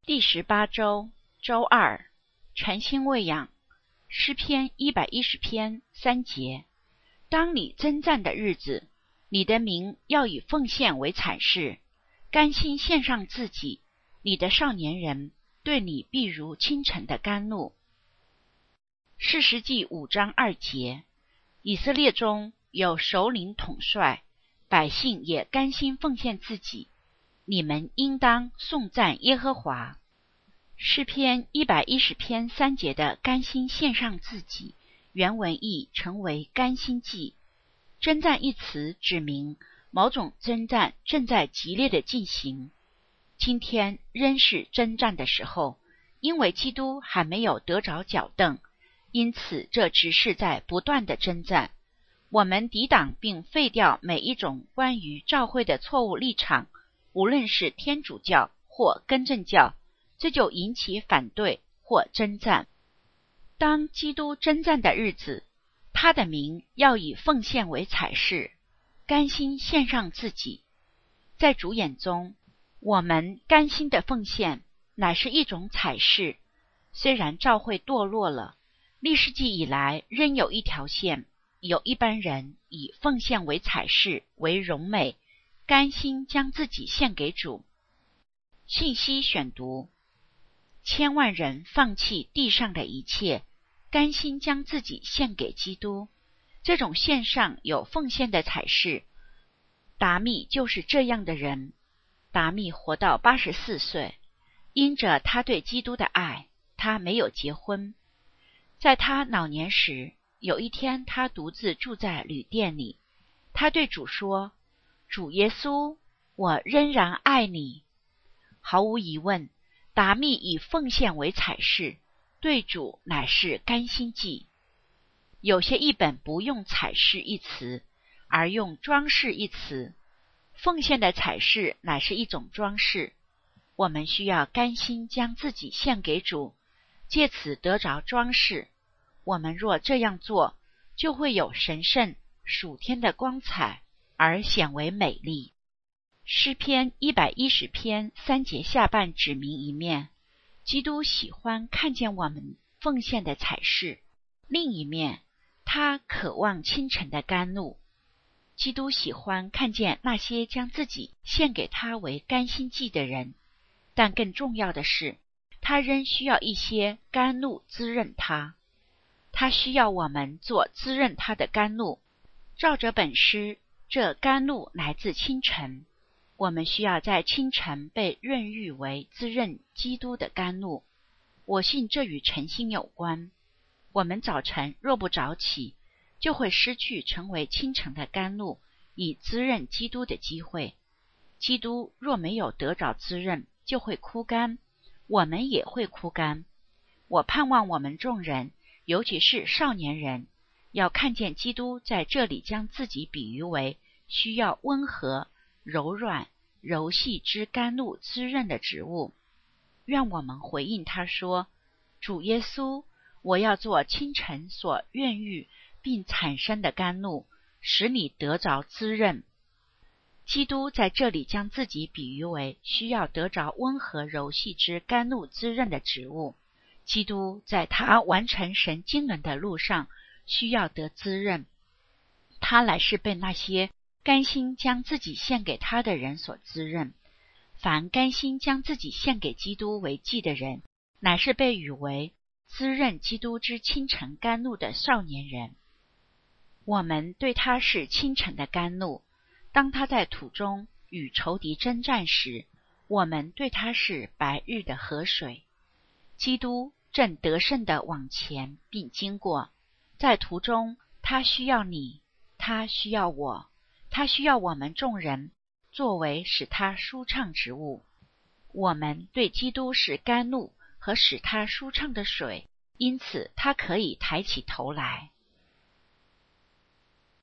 第18周，周二，全心喂养，诗篇110篇3节。当你征战的日子，你的名要以奉献为彩饰，甘心献上自己，你的少年人对你必如清晨的甘露。士师记5章2节。以色列中有首领统帅，百姓也甘心奉献自己，你们应当颂赞耶和华。诗篇110篇3节的甘心献上自己，原文意成为甘心祭。征战一词指明某种征战正在激烈的进行。今天仍是征战的时候，因为基督还没有得着脚凳，因此这只是在不断的征战。我们抵挡并废掉每一种关于教会的错误立场，无论是天主教或更正教，这就引起反对或征战。当基督征战的日子，他的名要以奉献为彩饰，甘心献上自己。在主眼中，我们甘心的奉献乃是一种彩饰。虽然教会堕落了，历世纪以来仍有一条线，有一般人以奉献为彩饰为荣美，甘心将自己献给主。信息选读：千万人放弃地上的一切，甘心将自己献给基督。这种献上有奉献的彩饰，达密就是这样的人。达密活到84岁，因着他对基督的爱，他没有结婚。在他老年时，有一天他独自住在旅店里，他对主说：主耶稣，我仍然爱你。毫无疑问，达密以奉献为彩饰，对主乃是甘心祭。有些译本不用彩饰一词，而用装饰一词。奉献的彩饰乃是一种装饰，我们需要甘心将自己献给主，借此得着装饰。我们若这样做，就会有神圣属天的光彩，而显为美丽。诗篇110篇3节下半指明一面，基督喜欢看见我们奉献的彩饰；另一面，他渴望清晨的甘露。基督喜欢看见那些将自己献给他为甘心祭的人，但更重要的是，他仍需要一些甘露滋润他。他需要我们做滋润他的甘露。照着本诗，这甘露来自清晨。我们需要在清晨被润育为滋润基督的甘露。我信这与诚心有关。我们早晨若不早起，就会失去成为清晨的甘露，以滋润基督的机会。基督若没有得着滋润，就会枯干，我们也会枯干。我盼望我们众人，尤其是少年人，要看见基督在这里将自己比喻为需要温和、柔软、柔细之甘露滋润的植物。愿我们回应他说：主耶稣，我要做清晨所孕育并产生的甘露，使你得着滋润。基督在这里将自己比喻为需要得着温和柔细之甘露滋润的植物。基督在他完成神经纶的路上需要得滋润，他乃是被那些甘心将自己献给他的人所滋润。凡甘心将自己献给基督为祭的人，乃是被誉为滋润基督之清晨甘露的少年人。我们对他是清晨的甘露，当他在土中与仇敌征战时，我们对他是白日的河水。基督正得胜地往前并经过，在途中他需要你，他需要我，他需要我们众人作为使他舒畅之物。我们对基督是甘露和使他舒畅的水，因此他可以抬起头来。